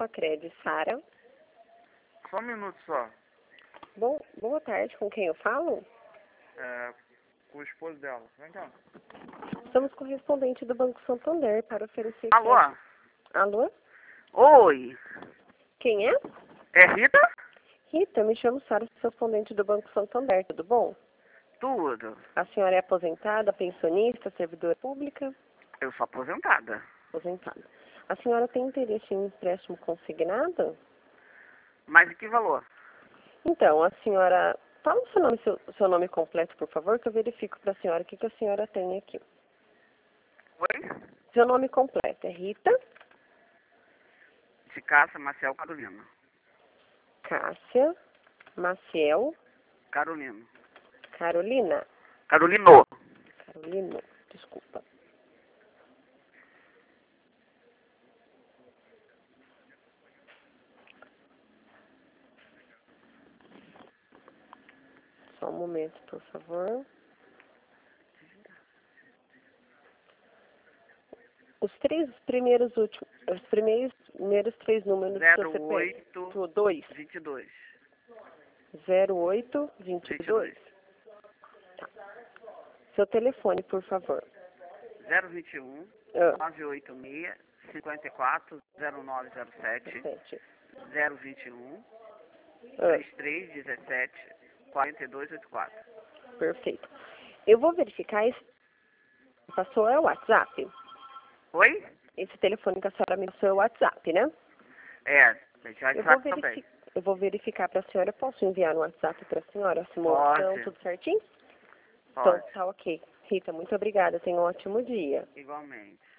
Facred, Sara. Só um minuto só. Boa tarde, com quem eu falo? Com o esposo dela. Vem cá. Somos correspondente do Banco Santander para oferecer Alô? crédito. Alô? Oi. Quem é? É Rita? Rita, me chamo Sara, correspondente do Banco Santander, tudo bom? Tudo. A senhora é aposentada, pensionista, servidora pública? Eu sou aposentada. Aposentada. A senhora tem interesse em empréstimo consignado? Mas de que valor? Então, a senhora... Fala o seu nome completo, por favor, que eu verifico para a senhora o que a senhora tem aqui. Oi? Seu nome completo é Rita De Cássia Maciel Carolina. Cássia Maciel Carolina. Carolina. Carolino. Carolino, desculpa. Só um momento, por favor. Os primeiros três números do seu CPF. 0822. 0822. Tá. Seu telefone, por favor. 021 Ah. 986 54 0907 021 3317 4284. Perfeito. Eu vou verificar esse... Passou é o WhatsApp? Oi? Esse telefone que a senhora me passou é o WhatsApp, né? É, já também. Eu vou verificar para a senhora. Eu posso enviar no WhatsApp para a senhora a simulação, Pode. tudo certinho? Pode. Então, tá ok. Rita, muito obrigada. Tenha um ótimo dia. Igualmente.